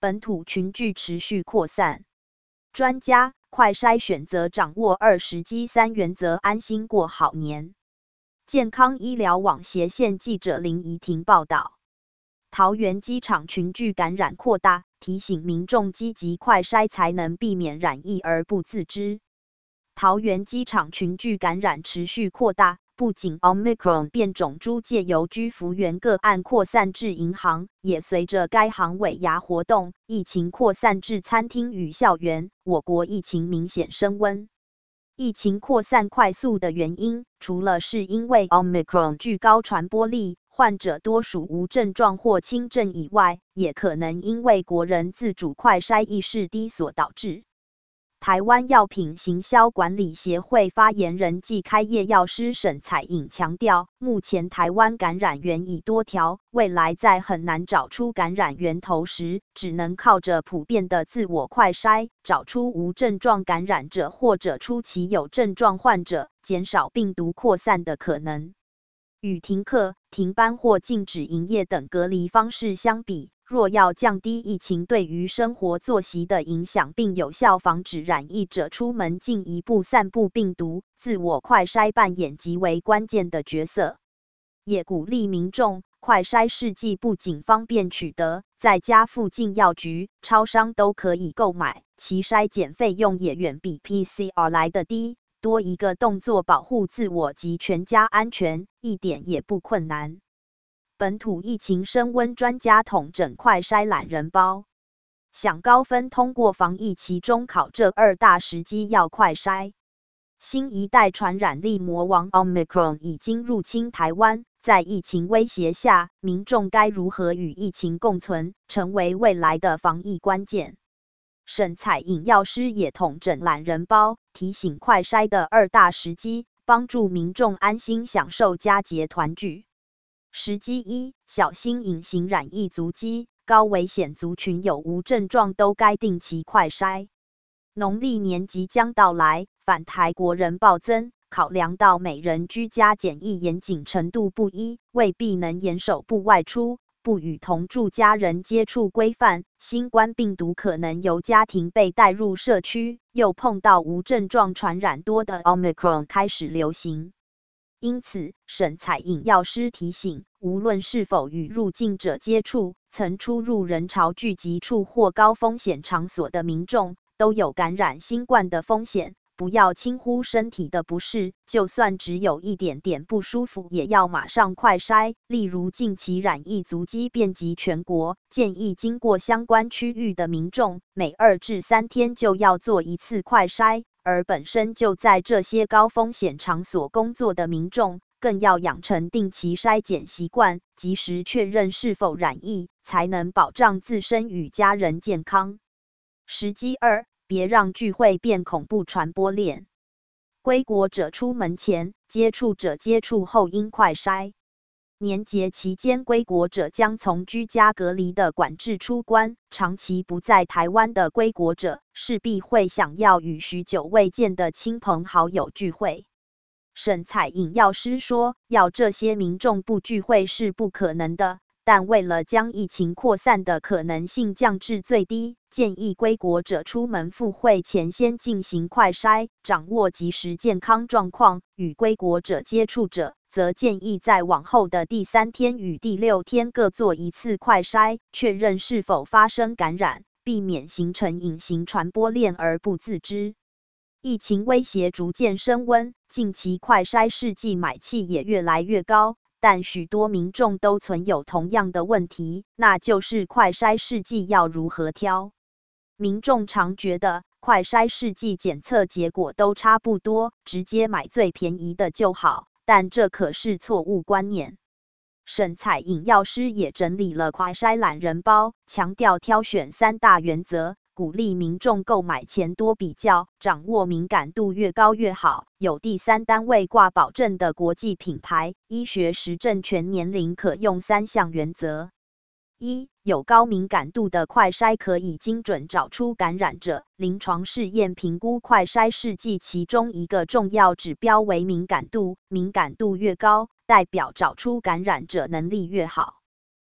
本土群聚持续扩散。专家，快筛选择掌握2时机3原则，安心过好年。健康医疗网斜线记者林怡婷报道。桃园机场群聚感染扩大，提醒民众积极快筛才能避免染疫而不自知。桃园机场群聚感染持续扩大，不仅 Omicron 变种株借由居服员个案扩散至银行，也随着该行尾牙活动，疫情扩散至餐厅与校园，我国疫情明显升温。疫情扩散快速的原因，除了是因为 Omicron 具高传播力，患者多属无症状或轻症以外，也可能因为国人自主快筛意识低所导致。台湾药品行销管理协会发言人暨开业药师沈彩颖强调，目前台湾感染源已多条，未来在很难找出感染源头时，只能靠着普遍的自我快筛，找出无症状感染者或者初期有症状患者，减少病毒扩散的可能。与停课、停班或禁止营业等隔离方式相比，若要降低疫情对于生活作息的影响，并有效防止染疫者出门进一步散布病毒，自我快筛扮演极为关键的角色。也鼓励民众，快筛试剂不仅方便取得，在家附近药局、超商都可以购买，其筛检费用也远比 PCR 来得低。多一个动作保护自我及全家安全，一点也不困难。本土疫情升温，专家统整快筛懒人包，想高分通过防疫期中考这2大时机要快筛。新一代传染力魔王 Omicron 已经入侵台湾，在疫情威胁下，民众该如何与疫情共存，成为未来的防疫关键。沈彩颖药师也统整懒人包，提醒快筛的2大时机，帮助民众安心享受佳节团聚。时机1，小心隐形染疫足迹，高危险族群有无症状都该定期快筛。农历年即将到来，返台国人暴增，考量到每人居家检疫严谨程度不一，未必能严守不外出、不与同住家人接触规范，新冠病毒可能由家庭被带入社区，又碰到无症状传染多的 Omicron 开始流行。因此，沈彩颖药师提醒，无论是否与入境者接触，曾出入人潮聚集处或高风险场所的民众，都有感染新冠的风险。不要轻忽身体的不适，就算只有一点点不舒服，也要马上快筛。例如近期染疫足迹遍及全国，建议经过相关区域的民众，每2至3天就要做一次快筛。而本身就在这些高风险场所工作的民众，更要养成定期筛检习惯，及时确认是否染疫，才能保障自身与家人健康。时机2，别让聚会变恐怖传播链。归国者出门前，接触者接触后应快筛。年节期间，归国者将从居家隔离的管制出关，长期不在台湾的归国者，势必会想要与许久未见的亲朋好友聚会。沈彩颖药师说，要这些民众不聚会是不可能的，但为了将疫情扩散的可能性降至最低，建议归国者出门赴会前先进行快筛，掌握即时健康状况。与归国者接触者，则建议在往后的第3天与第6天各做一次快筛，确认是否发生感染，避免形成隐形传播链而不自知。疫情威胁逐渐升温，近期快筛试剂买气也越来越高，但许多民众都存有同样的问题，那就是快筛试剂要如何挑。民众常觉得快筛试剂检测结果都差不多，直接买最便宜的就好，但这可是错误观念。沈彩颖药师也整理了快筛懒人包，强调挑选3大原则，鼓励民众购买前多比较，掌握敏感度越高越好。有第3单位挂保证的国际品牌，医学实证全年龄可用3项原则。1. 有高敏感度的快筛可以精准找出感染者。临床试验评估快筛试剂其中一个重要指标为敏感度，敏感度越高，代表找出感染者能力越好。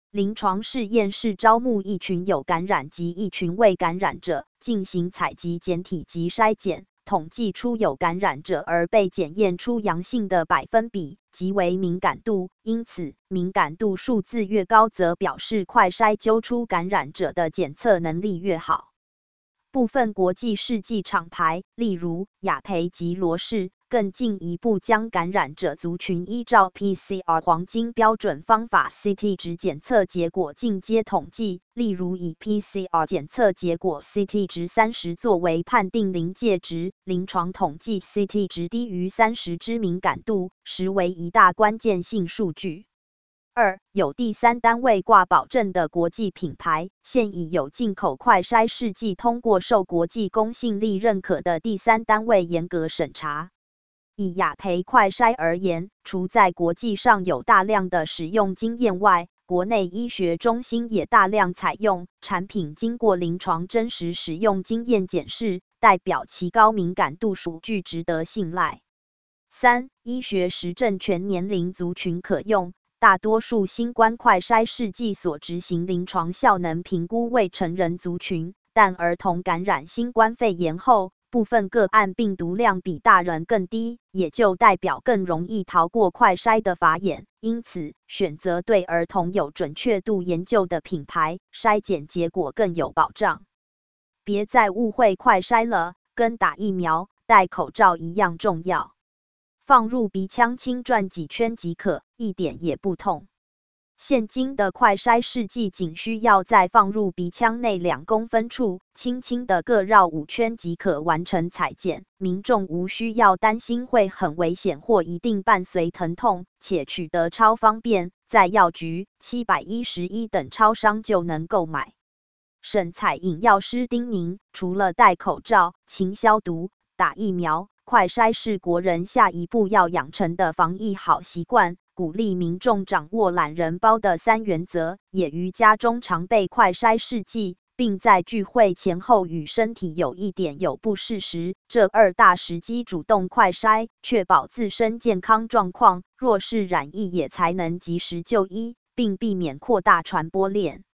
临床试验是招募一群有感染及一群未感染者，进行采集检体及筛检，统计出有感染者而被检验出阳性的百分比，即为敏感度。因此，敏感度数字越高，则表示快筛揪出感染者的检测能力越好。部分国际试剂厂牌，例如雅培及罗氏，更进一步将感染者族群依照 PCR 黄金标准方法 CT 值检测结果进阶统计，例如以 PCR 检测结果 CT 值30作为判定临界值，临床统计 CT 值低于30之敏感度，实为一大关键性数据。2. 有第三单位挂保证的国际品牌，现已有进口快筛试剂通过受国际公信力认可的第三单位严格审查。以雅培快筛而言，除在国际上有大量的使用经验外，国内医学中心也大量采用，产品经过临床真实使用经验检视，代表其高敏感度数据值得信赖。3. 医学实证全年龄族群可用。大多数新冠快筛试剂所执行临床效能评估为成人族群，但儿童感染新冠肺炎后，部分个案病毒量比大人更低，也就代表更容易逃过快筛的法眼。因此，选择对儿童有准确度研究的品牌，筛检结果更有保障。别再误会快筛了，跟打疫苗、戴口罩一样重要。放入鼻腔轻转几圈即可，一点也不痛。现今的快筛试剂仅需要在放入鼻腔内2公分处，轻轻的各绕5圈即可完成采检，民众无需要担心会很危险或一定伴随疼痛，且取得超方便，在药局、711等超商就能购买。沈采颖药师叮咛，除了戴口罩、勤消毒、打疫苗，快筛是国人下一步要养成的防疫好习惯，鼓励民众掌握懒人包的3原则，也于家中常备快筛试剂，并在聚会前后与身体有一点有不适时，这2大时机主动快筛，确保自身健康状况，若是染疫也才能及时就医，并避免扩大传播链。